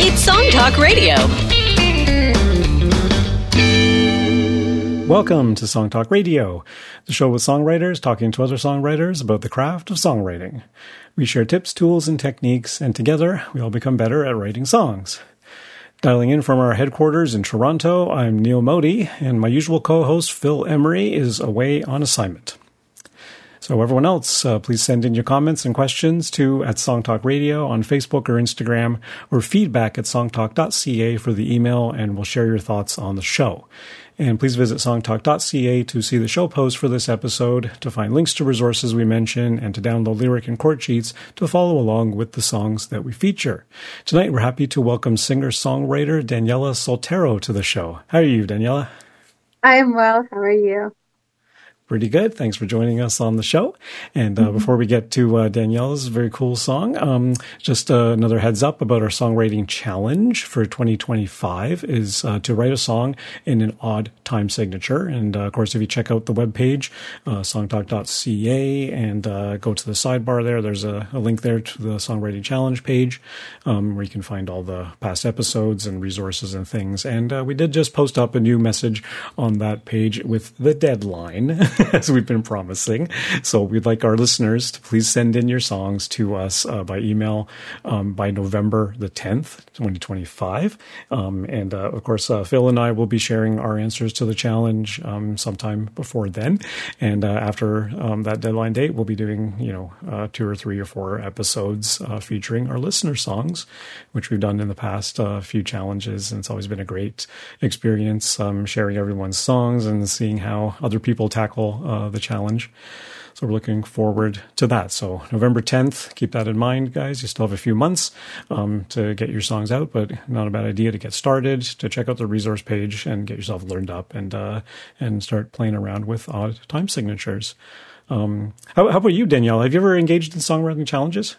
It's Song Talk Radio. Welcome to Song Talk Radio, the show with songwriters talking to other songwriters about the craft of songwriting. We share tips, tools, and techniques, and together we all become better at writing songs. Dialing in from our headquarters in Toronto, I'm Neil Modi, and my usual co-host Phil Emery is away on assignment. So everyone else, please send in your comments and questions to @Songtalk Radio on Facebook or Instagram, or feedback@songtalk.ca for the email, and we'll share your thoughts on the show. And please visit songtalk.ca to see the show post for this episode, to find links to resources we mention, and to download lyric and chord sheets to follow along with the songs that we feature. Tonight, we're happy to welcome singer-songwriter Daniela Soltero to the show. How are you, Daniela? I am well. How are you? Pretty good. Thanks for joining us on the show. And before we get to Daniela's very cool song, just another heads up about our songwriting challenge for 2025 is to write a song in an odd time signature. And of course, if you check out the webpage, songtalk.ca, and go to the sidebar there, there's a link there to the songwriting challenge page where you can find all the past episodes and resources and things. And we did just post up a new message on that page with the deadline. As we've been promising. So we'd like our listeners to please send in your songs to us by email by November the 10th, 2025. And of course, Phil and I will be sharing our answers to the challenge sometime before then. And after that deadline date, we'll be doing, 2 or 3 or 4 episodes featuring our listener songs, which we've done in the past few challenges. And it's always been a great experience sharing everyone's songs and seeing how other people tackle the challenge. So we're looking forward to that. So November 10th, keep that in mind, guys. You still have a few months to get your songs out, but not a bad idea to get started, to check out the resource page and get yourself learned up and start playing around with odd time signatures. How about you, Danielle? Have you ever engaged in songwriting challenges?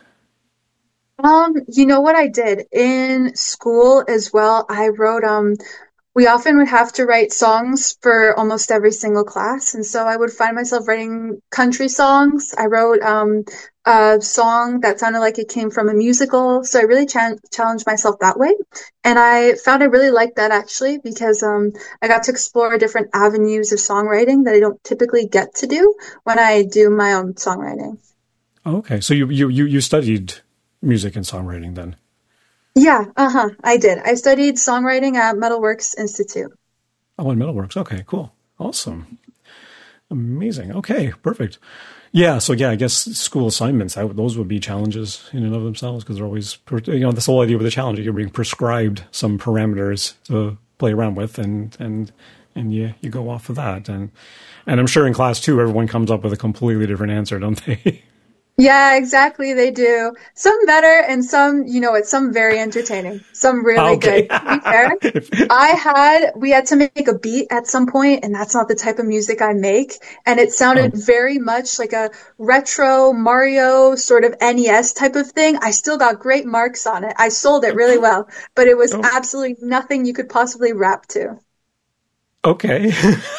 You know what I did in school as well? I wrote, we often would have to write songs for almost every single class. And so I would find myself writing country songs. I wrote a song that sounded like it came from a musical. So I really challenged myself that way. And I found I really liked that actually, because I got to explore different avenues of songwriting that I don't typically get to do when I do my own songwriting. Okay. So you studied music and songwriting then? Yeah, I did. I studied songwriting at Metalworks Institute. Oh, in Metalworks. Okay, cool. Awesome. Amazing. Okay, perfect. Yeah, so I guess school assignments, those would be challenges in and of themselves, because they're always, this whole idea with a challenge, you're being prescribed some parameters to play around with, and you go off of that. And I'm sure in class too, everyone comes up with a completely different answer, don't they? Yeah, exactly. They do. Some better and some, some very entertaining. Some really good. To be fair, we had to make a beat at some point, and that's not the type of music I make. And it sounded very much like a retro Mario sort of NES type of thing. I still got great marks on it. I sold it really well, but it was absolutely nothing you could possibly rap to. Okay.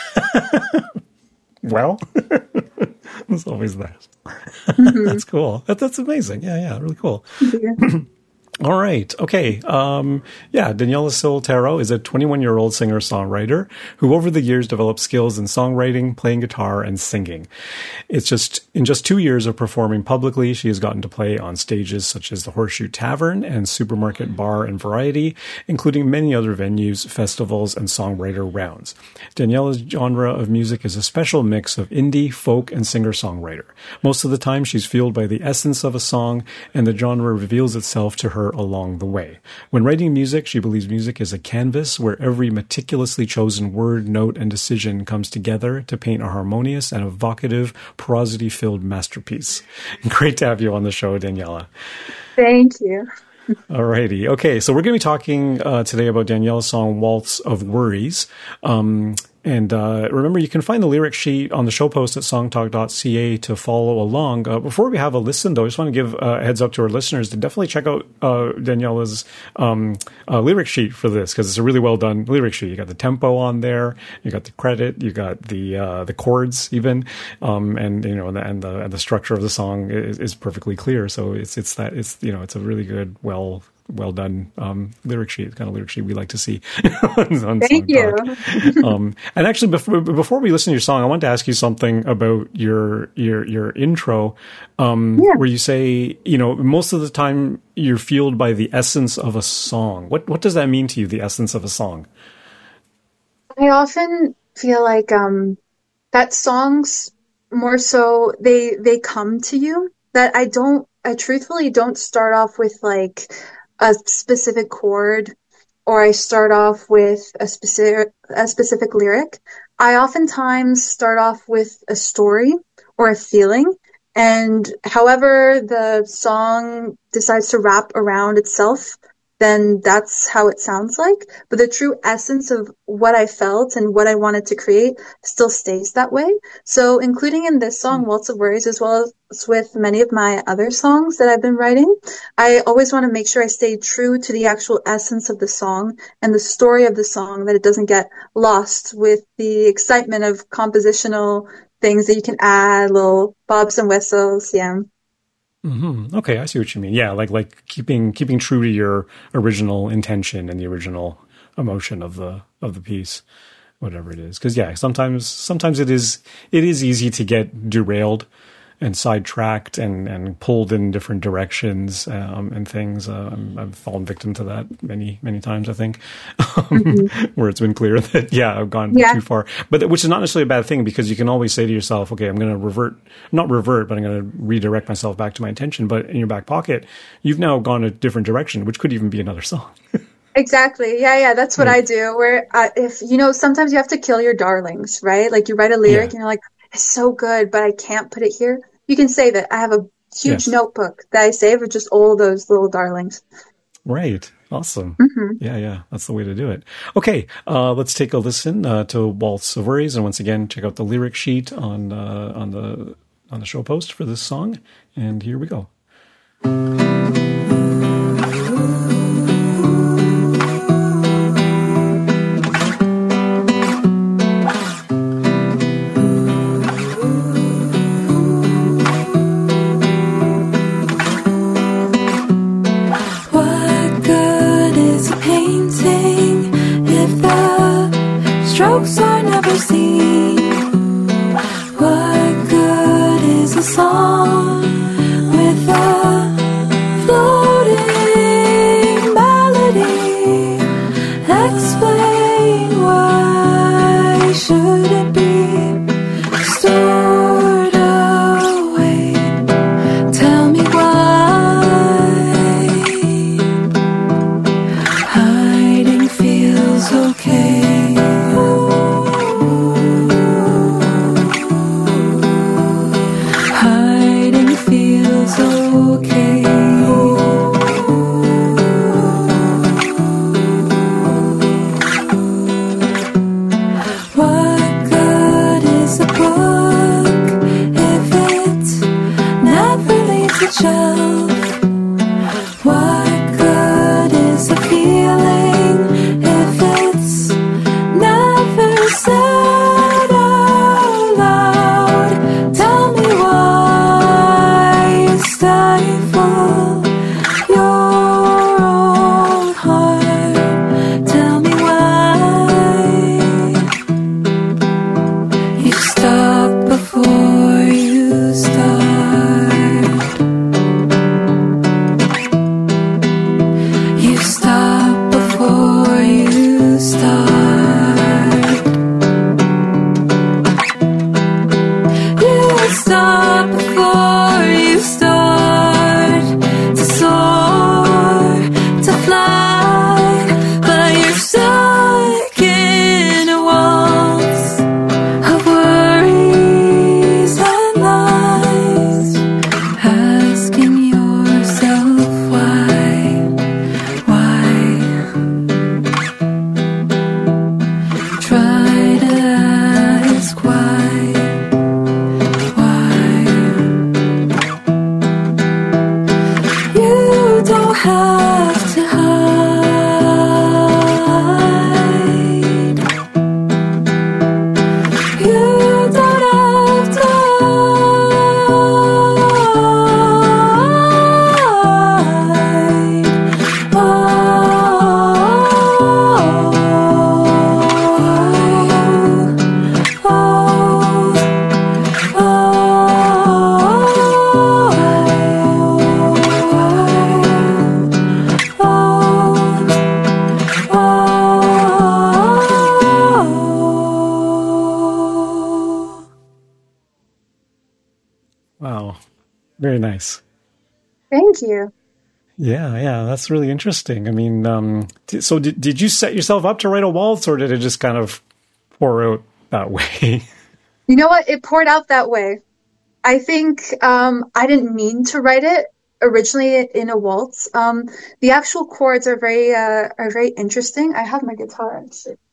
Well, there's always that. Mm-hmm. That's cool. That's amazing. Yeah, really cool. Yeah. All right. Okay. Daniela Soltero is a 21-year-old singer-songwriter who over the years developed skills in songwriting, playing guitar, and singing. In just 2 years of performing publicly, she has gotten to play on stages such as the Horseshoe Tavern and Supermarket Bar and Variety, including many other venues, festivals, and songwriter rounds. Daniela's genre of music is a special mix of indie, folk, and singer-songwriter. Most of the time, she's fueled by the essence of a song, and the genre reveals itself to her along the way. When writing music, she believes music is a canvas where every meticulously chosen word, note, and decision comes together to paint a harmonious and evocative, prosody-filled masterpiece. Great to have you on the show, Daniela. Thank you. All righty. Okay, so we're going to be talking today about Daniela's song, Waltz of Worries. And remember, you can find the lyric sheet on the show post at songtalk.ca to follow along. Before we have a listen, though, I just want to give a heads up to our listeners to definitely check out Daniela's lyric sheet for this, because it's a really well done lyric sheet. You got the tempo on there, you got the credit, you got the chords even, and the structure of the song is perfectly clear. So it's a really good, well well done lyric sheet, the kind of lyric sheet we like to see on Thank Song you. Talk. And actually, before we listen to your song, I want to ask you something about your intro, where you say, most of the time you're fueled by the essence of a song. What does that mean to you, the essence of a song? I often feel like that songs more so they come to you. That I truthfully don't start off with like a specific chord, or I start off with a specific lyric. I oftentimes start off with a story or a feeling, and however the song decides to wrap around itself, then that's how it sounds like. But the true essence of what I felt and what I wanted to create still stays that way. So including in this song, Waltz of Worries, as well as with many of my other songs that I've been writing, I always want to make sure I stay true to the actual essence of the song and the story of the song, that it doesn't get lost with the excitement of compositional things that you can add, little bobs and whistles. Yeah. Mm-hmm. Okay, I see what you mean. Yeah, like keeping true to your original intention and the original emotion of the piece, whatever it is. Because sometimes it is easy to get derailed and sidetracked and pulled in different directions and things. I've fallen victim to that many times, I think, where it's been clear that, I've gone too far. But which is not necessarily a bad thing, because you can always say to yourself, okay, I'm going to not revert, but I'm going to redirect myself back to my intention. But in your back pocket, you've now gone a different direction, which could even be another song. Exactly. Yeah. That's what I do. Where if sometimes you have to kill your darlings, right? Like you write a lyric and you're like, it's so good, but I can't put it here. You can save it. I have a huge notebook that I save of just all those little darlings. Right. Awesome. Yeah. That's the way to do it. Okay. Let's take a listen to Waltz of Worries, and once again, check out the lyric sheet on the show post for this song. And here we go. Strokes are never seen. What good is a song with a floating melody? Explain, why should it be stored away? Tell me why hiding feels okay. Very nice. Thank you. Yeah, that's really interesting. I mean, so did you set yourself up to write a waltz, or did it just kind of pour out that way? You know what? It poured out that way. I think I didn't mean to write it originally in a waltz. The actual chords are very interesting. I have my guitar.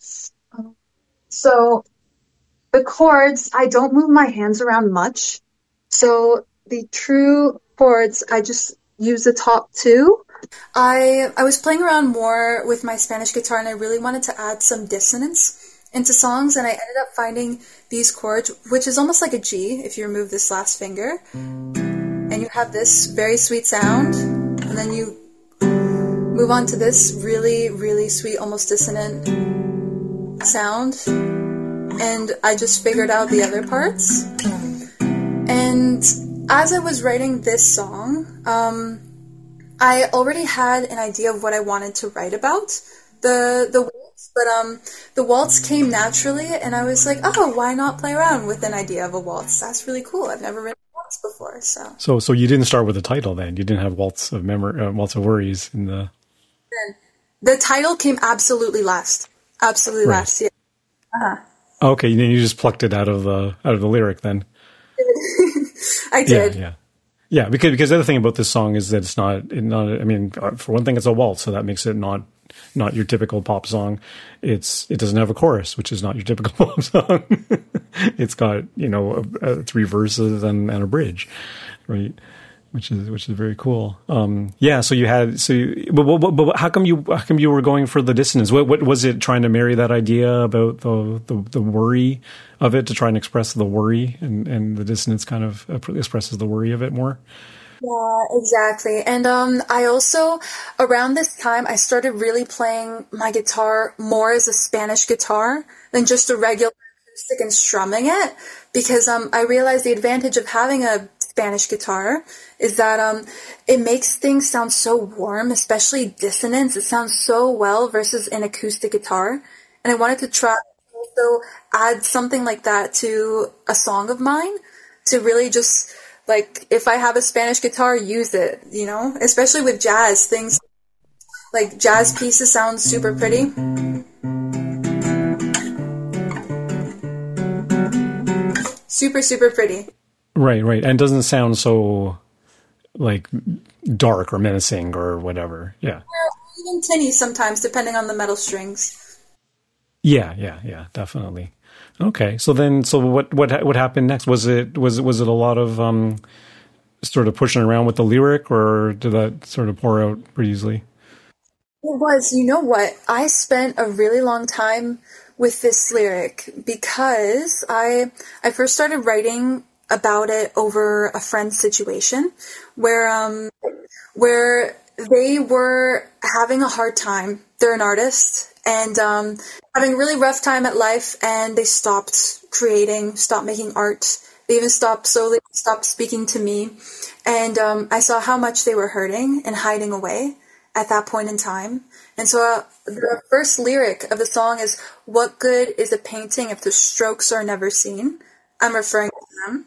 So the chords, I don't move my hands around much. So the true chords, I just use the top two. I was playing around more with my Spanish guitar, and I really wanted to add some dissonance into songs, and I ended up finding these chords, which is almost like a G if you remove this last finger. And you have this very sweet sound, and then you move on to this really, really sweet, almost dissonant sound. And I just figured out the other parts. And as I was writing this song, I already had an idea of what I wanted to write about, the waltz, but the waltz came naturally, and I was like, oh, why not play around with an idea of a waltz? That's really cool. I've never written a waltz before, so. So you didn't start with the title then? You didn't have Waltz of Worries in the... The title came absolutely last. Absolutely right. Last, yeah. Uh-huh. Okay, then you just plucked it out of the lyric then. I did. Yeah. Because the other thing about this song is that it's not. I mean, for one thing, it's a waltz, so that makes it not your typical pop song. It doesn't have a chorus, which is not your typical pop song. It's got 3 verses and a bridge, right? Which is very cool. But how come you were going for the dissonance? What was it, trying to marry that idea about the worry of it, to try and express the worry, and the dissonance kind of expresses the worry of it more? Yeah, exactly. And I also, around this time, I started really playing my guitar more as a Spanish guitar than just a regular acoustic and strumming it, because I realized the advantage of having a Spanish guitar is that it makes things sound so warm, especially dissonance. It sounds so well versus an acoustic guitar. And I wanted to try also add something like that to a song of mine, to really just, like, if I have a Spanish guitar, use it, especially with jazz. Things like jazz pieces sound super pretty. Super, super pretty. Right. And it doesn't sound so, like, dark or menacing or whatever. Yeah. Or even tinny sometimes, depending on the metal strings. Yeah, definitely. Okay. So what happened next? Was it a lot of sort of pushing around with the lyric, or did that sort of pour out pretty easily? It was. You know what? I spent a really long time with this lyric because I first started writing about it over a friend's situation where they were having a hard time. They're an artist and having a really rough time at life, and they stopped creating, stopped making art. They even stopped speaking to me. And I saw how much they were hurting and hiding away at that point in time. And so the first lyric of the song is, "What good is a painting if the strokes are never seen?" I'm referring to them.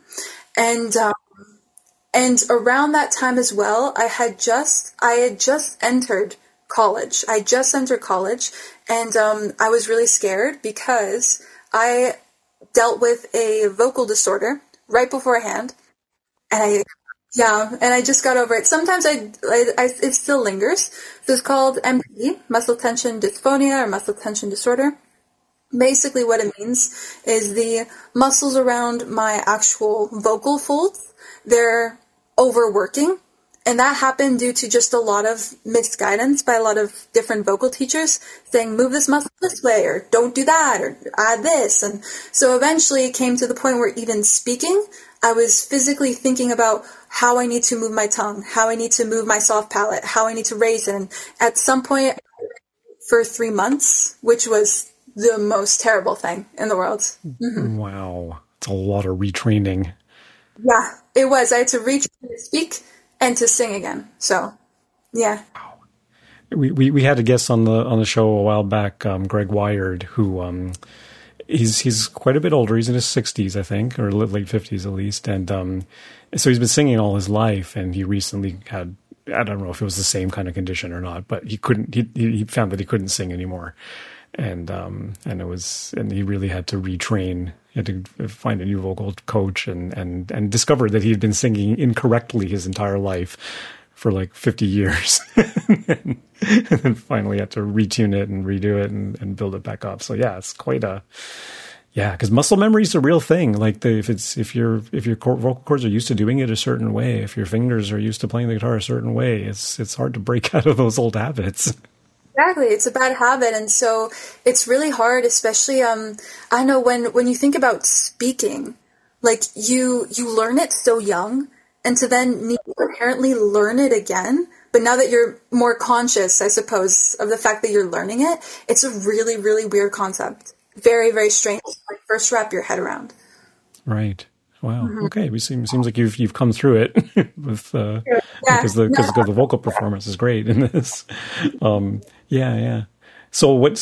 And around that time as well, I had just entered college. I just entered college, and I was really scared because I dealt with a vocal disorder right beforehand, and I just got over it. Sometimes it still lingers. So it's called MTD, muscle tension dysphonia, or muscle tension disorder. Basically what it means is the muscles around my actual vocal folds, they're overworking. And that happened due to just a lot of misguidance by a lot of different vocal teachers saying, move this muscle this way, or don't do that, or add this. And so eventually it came to the point where even speaking, I was physically thinking about how I need to move my tongue, how I need to move my soft palate, how I need to raise it. And at some point for 3 months, which was the most terrible thing in the world. Mm-hmm. Wow. It's a lot of retraining. Yeah, it was. I had to retrain to speak and to sing again. So, yeah. Wow. We had a guest on the show a while back, Greg Wired, who he's quite a bit older. He's in his 60s, I think, or late 50s at least. And so he's been singing all his life, and he recently had, I don't know if it was the same kind of condition or not, but he found that he couldn't sing anymore. And he really had to retrain. He had to find a new vocal coach and discovered that he had been singing incorrectly his entire life for like 50 years. and then finally had to retune it and redo it and build it back up. So yeah, it's quite because muscle memory is a real thing. Like if your vocal cords are used to doing it a certain way, if your fingers are used to playing the guitar a certain way, it's hard to break out of those old habits. Exactly. It's a bad habit. And so it's really hard, especially, I know when you think about speaking, like you learn it so young, and to then need to apparently learn it again. But now that you're more conscious, I suppose, of the fact that you're learning it, it's a really, really weird concept. Very, very strange to first wrap your head around. Right. Wow. Mm-hmm. Okay. It seems like you've come through it with because the vocal performance is great in this. Yeah. So what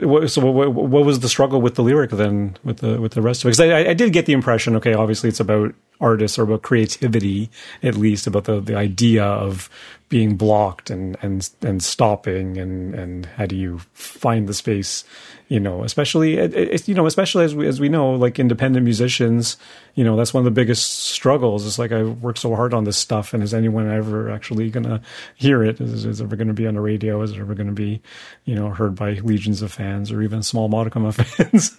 was the struggle with the lyric then with the rest of it? Because I did get the impression, okay, obviously it's about artists or about creativity, at least about the idea of being blocked and stopping and how do you find the space, especially as we know, like independent musicians, that's one of the biggest struggles. It's like, I work so hard on this stuff, and is anyone ever actually going to hear it? Is it ever going to be on the radio? Is it ever going to be, heard by legions of fans or even a small modicum of fans?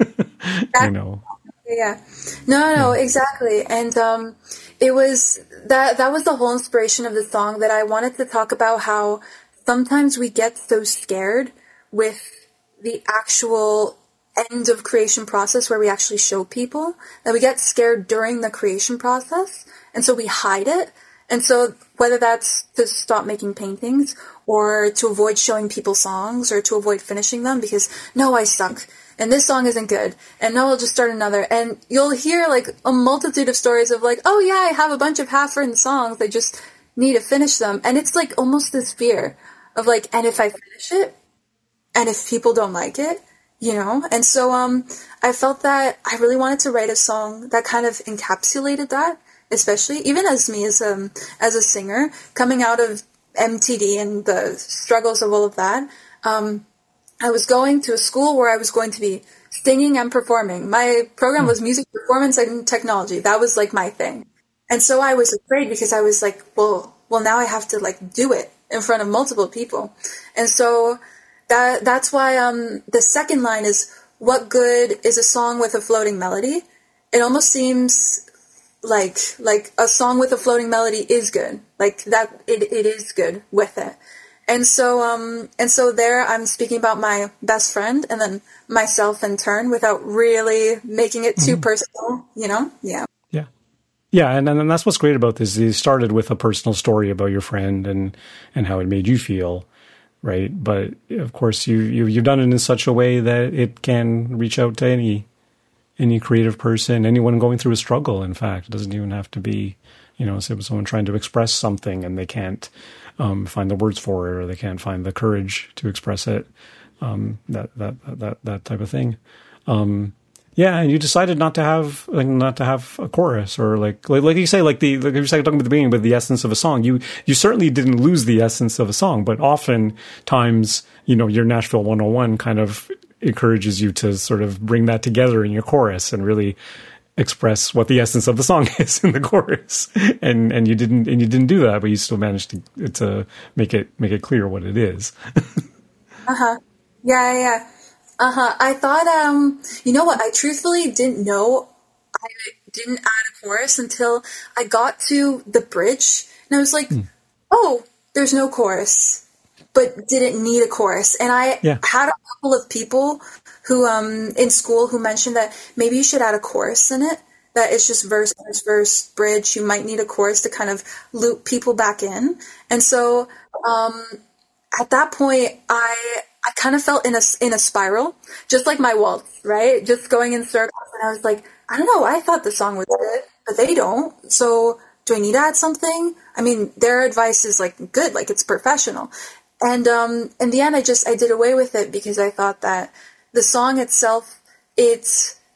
Yeah. No, exactly. And it was that was the whole inspiration of the song, that I wanted to talk about how sometimes we get so scared with the actual end of creation process where we actually show people, that we get scared during the creation process, and so we hide it. And so whether that's to stop making paintings or to avoid showing people songs or to avoid finishing them because, no, I suck. And this song isn't good. And no, I'll just start another. And you'll hear like a multitude of stories of like, oh yeah, I have a bunch of half-written songs. I just need to finish them. And it's like almost this fear of like, and if I finish it, and if people don't like it, And so I felt that I really wanted to write a song that kind of encapsulated that, especially even as me as a singer coming out of MTD and the struggles of all of that. I was going to a school where I was going to be singing and performing. My program was music performance and technology. That was like my thing. And so I was afraid because I was like, well, now I have to like do it in front of multiple people. And so that's why the second line is, what good is a song with a floating melody? It almost seems like a song with a floating melody is good. Like that it is good with it. And so there I'm speaking about my best friend and then myself in turn without really making it too personal, Yeah. Yeah. And that's what's great about this. You started with a personal story about your friend and how it made you feel. Right. But of course you've done it in such a way that it can reach out to any creative person, anyone going through a struggle. In fact, it doesn't even have to be, someone trying to express something and they can't find the words for it, or they can't find the courage to express it. That type of thing. And you decided not to have a chorus, or like you say, like you said talking about the beginning, but the essence of a song. You certainly didn't lose the essence of a song, but oftentimes, your Nashville 101 kind of encourages you to sort of bring that together in your chorus and really express what the essence of the song is in the chorus. And you didn't do that, but you still managed to make it clear what it is. Yeah. I thought, you know what? I truthfully didn't know I didn't add a chorus until I got to the bridge, and I was like, oh, there's no chorus, but didn't need a chorus. And I had a couple of people who, in school, who mentioned that maybe you should add a chorus in it, that it's just verse, bridge. You might need a chorus to kind of loop people back in. And so, at that point, I kind of felt in a spiral, just like my waltz, right? Just going in circles. And I was like, I don't know. I thought the song was good, but they don't. So do I need to add something? I mean, their advice is like good, like it's professional. And in the end, I did away with it because I thought that the song itself, it's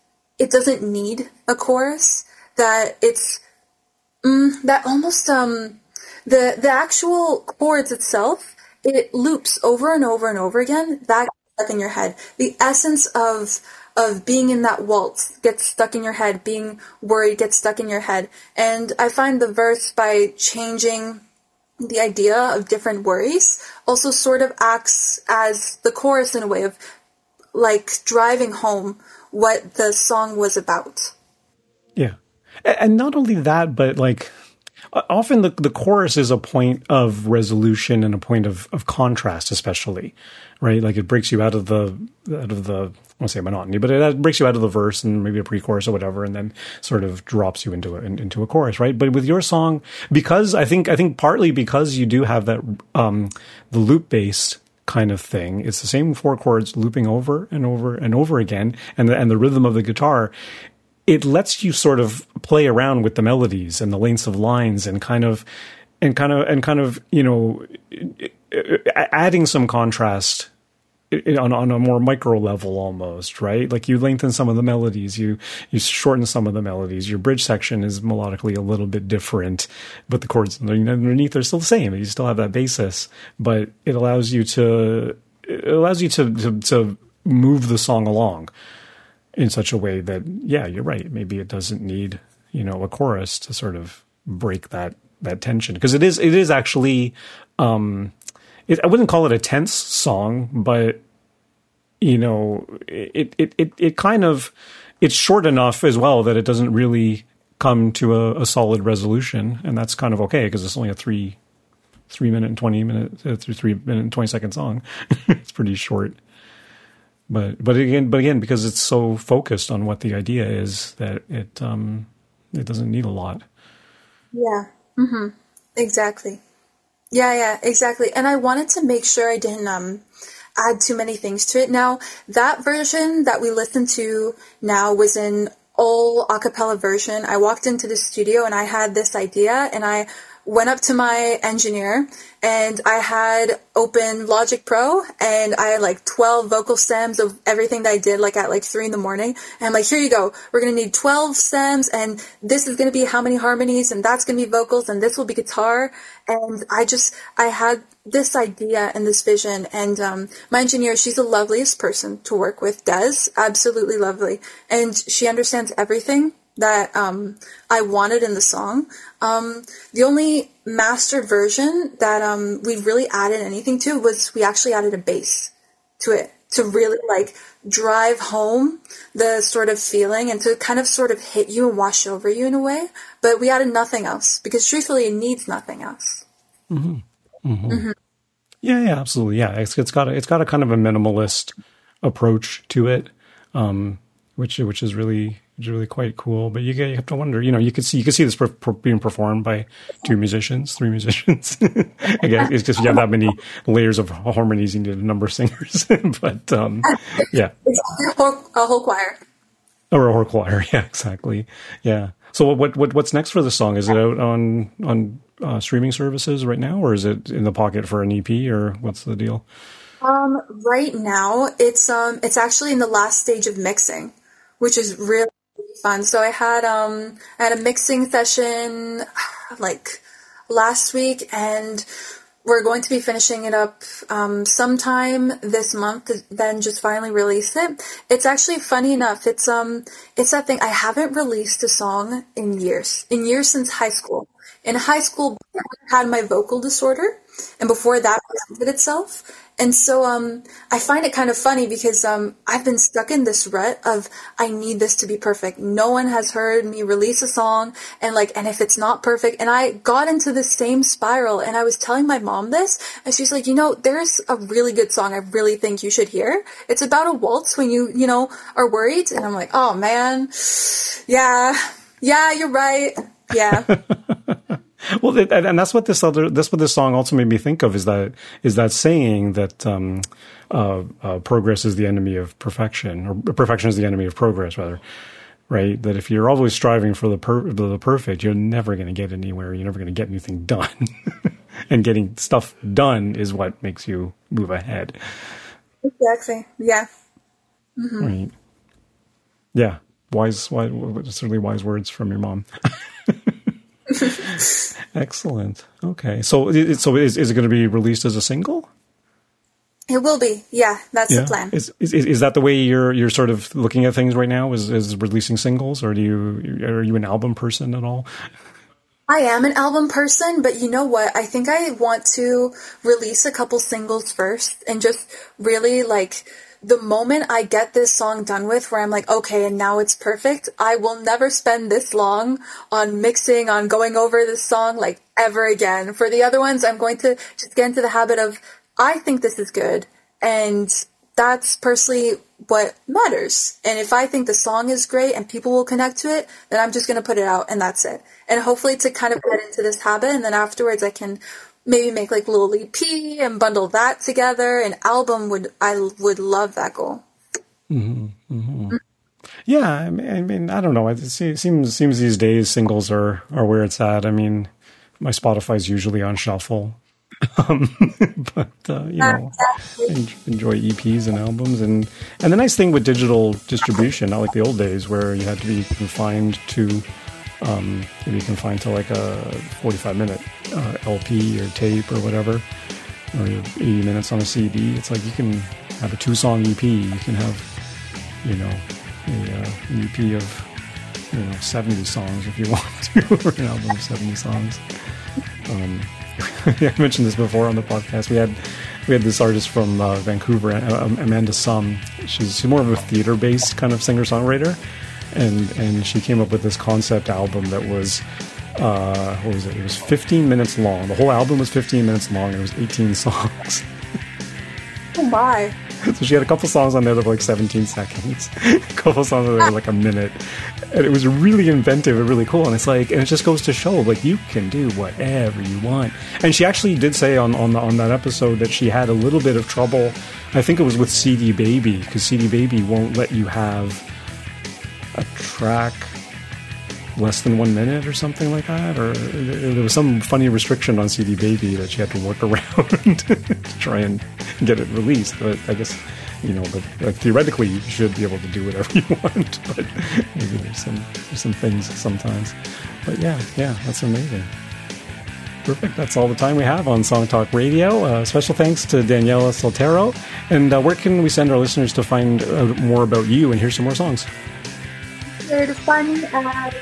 it doesn't need a chorus, that it's that almost the actual chords itself, it loops over and over and over again. That gets stuck in your head. The essence of being in that waltz gets stuck in your head. Being worried gets stuck in your head. And I find the verse, by changing the idea of different worries, also sort of acts as the chorus in a way of like driving home what the song was about. Yeah. And not only that, but like often the chorus is a point of resolution and a point of contrast, especially, right? Like it breaks you out of the I won't say monotony, but it breaks you out of the verse and maybe a pre-chorus or whatever, and then sort of drops you into a chorus, right? But with your song, because I think partly because you do have that the loop based kind of thing, it's the same 4 chords looping over and over and over again, and the rhythm of the guitar. It lets you sort of play around with the melodies and the lengths of lines and kind of, you know, adding some contrast on a more micro level almost, right? Like you lengthen some of the melodies, you shorten some of the melodies. Your bridge section is melodically a little bit different, but the chords underneath are still the same. You still have that basis, but it allows you to move the song along in such a way that, yeah, you're right. Maybe it doesn't need, you know, a chorus to sort of break that tension. Because it is actually, I wouldn't call it a tense song, but, you know, it kind of, it's short enough as well that it doesn't really come to a solid resolution. And that's kind of okay, because it's only a 3 minute and 20 second song. It's pretty short. But again, because it's so focused on what the idea is, that it doesn't need a lot. Yeah. Mm-hmm. Exactly. Yeah, exactly. And I wanted to make sure I didn't add too many things to it. Now, that version that we listened to now was an all a cappella version. I walked into the studio and I had this idea, and I went up to my engineer and I had open Logic Pro, and I had like 12 vocal stems of everything that I did, like at like 3 a.m. And I'm like, here you go. We're going to need 12 stems, and this is going to be how many harmonies, and that's going to be vocals, and this will be guitar. And I had this idea and this vision, and my engineer, she's the loveliest person to work with, Des, absolutely lovely. And she understands everything that I wanted in the song. The only mastered version that we really added anything to was we actually added a bass to it to really like drive home the sort of feeling and to kind of sort of hit you and wash over you in a way. But we added nothing else because truthfully it needs nothing else. Mm-hmm. Mm-hmm. Mm-hmm. Yeah, absolutely. Yeah, it's got a kind of a minimalist approach to it, which is really quite cool. But you have to wonder, you know, you could see this being performed by 3 musicians. I guess it's just you have that many layers of harmonies, you need a number of singers. But yeah, a whole choir. Or a whole choir, yeah, exactly. Yeah. So what's next for the song? Is it out on streaming services right now, or is it in the pocket for an EP, or what's the deal? Right now, it's actually in the last stage of mixing, which is really fun. So I had a mixing session like last week, and we're going to be finishing it up sometime this month, then just finally release it. It's actually funny enough, it's that thing, I haven't released a song in years since high school. In high school, I had my vocal disorder, and before that presented itself. And so I find it kind of funny because I've been stuck in this rut of I need this to be perfect. No one has heard me release a song, and if it's not perfect, and I got into the same spiral, and I was telling my mom this, and she's like, there's a really good song I really think you should hear. It's about a waltz when you are worried. And I'm like, oh man, yeah, you're right. Yeah. Well, and that's what this song also made me think of, is that saying that progress is the enemy of perfection, or perfection is the enemy of progress, rather, right? That if you're always striving for the perfect, you're never going to get anywhere. You're never going to get anything done, and getting stuff done is what makes you move ahead. Exactly. Yeah. Mm-hmm. Right. Yeah. certainly wise words from your mom. Excellent. Okay. So is it going to be released as a single? It will be. Yeah, that's the plan. Is that the way you're sort of looking at things right now? Is releasing singles, or are you an album person at all? I am an album person, but you know what? I think I want to release a couple singles first and just really like the moment I get this song done with where I'm like, okay, and now it's perfect, I will never spend this long on mixing, on going over this song like ever again. For the other ones, I'm going to just get into the habit of, I think this is good, and that's personally what matters. And if I think the song is great and people will connect to it, then I'm just going to put it out and that's it. And hopefully to kind of get into this habit, and then afterwards I can maybe make like a little EP and bundle that together. An album I would love that goal. Mm-hmm, mm-hmm. Yeah, I mean, I don't know. It seems these days singles are where it's at. I mean, my Spotify's usually on shuffle. But enjoy EPs and albums, and the nice thing with digital distribution, not like the old days where you had to be confined to like a 45-minute LP or tape or whatever, or 80 minutes on a CD. It's like you can have a 2-song EP. You can have an EP of 70 songs if you want to, or an album of 70 songs. I mentioned this before on the podcast. We had this artist from Vancouver, Amanda Sum. She's more of a theater-based kind of singer-songwriter, and she came up with this concept album that was what was it? It was 15 minutes long. The whole album was 15 minutes long, and it was 18 songs. Oh my! So she had a couple songs on there that were like 17 seconds, a couple songs that were like a minute, and it was really inventive and really cool. And it's like, and it just goes to show, like, you can do whatever you want. And she actually did say on that episode that she had a little bit of trouble. I think it was with CD Baby, because CD Baby won't let you have a track less than 1 minute or something like that, or there was some funny restriction on CD Baby that she had to work around to try and get it released. But I guess, but theoretically you should be able to do whatever you want, but maybe there's some things sometimes. But yeah, that's amazing. Perfect. That's all the time we have on Song Talk Radio. Special thanks to Daniela Soltero. And where can we send our listeners to find out more about you and hear some more songs? Sure to find me at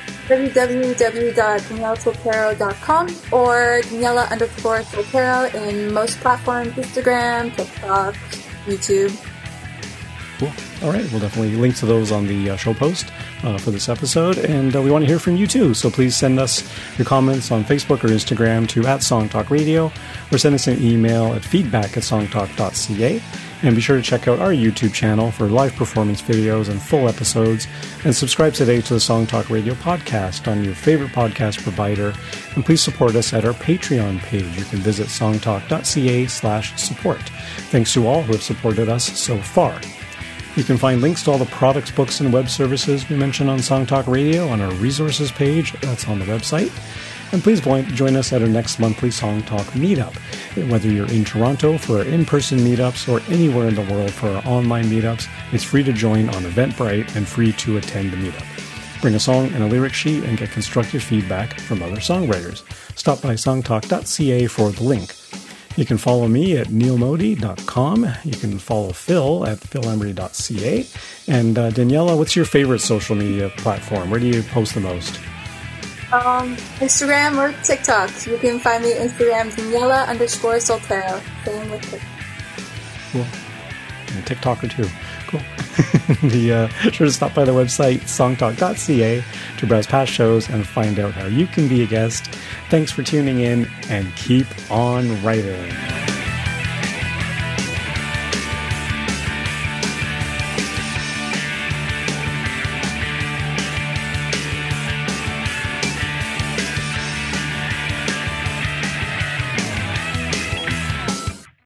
www.danielasoltero.com or Daniela_Soltero in most platforms, Instagram, TikTok, YouTube. Cool. All right. We'll definitely link to those on the show post for this episode. And we want to hear from you too. So please send us your comments on Facebook or Instagram to @SongTalkRadio, or send us an email at feedback@songtalk.ca. And be sure to check out our YouTube channel for live performance videos and full episodes. And subscribe today to the Song Talk Radio podcast on your favorite podcast provider. And please support us at our Patreon page. You can visit songtalk.ca/support. Thanks to all who have supported us so far. You can find links to all the products, books, and web services we mentioned on Song Talk Radio on our resources page. That's on the website. And please join us at our next monthly Song Talk meetup. Whether you're in Toronto for our in-person meetups or anywhere in the world for our online meetups, it's free to join on Eventbrite and free to attend the meetup. Bring a song and a lyric sheet and get constructive feedback from other songwriters. Stop by songtalk.ca for the link. You can follow me at neilmodi.com. You can follow Phil at philemery.ca. And Daniela, what's your favorite social media platform? Where do you post the most? Instagram or TikTok. You can find me Instagram, Daniela_Soltero. Same with TikTok. Cool. And TikToker too. Cool. Sure to stop by the website, songtalk.ca, to browse past shows and find out how you can be a guest. Thanks for tuning in, and keep on writing.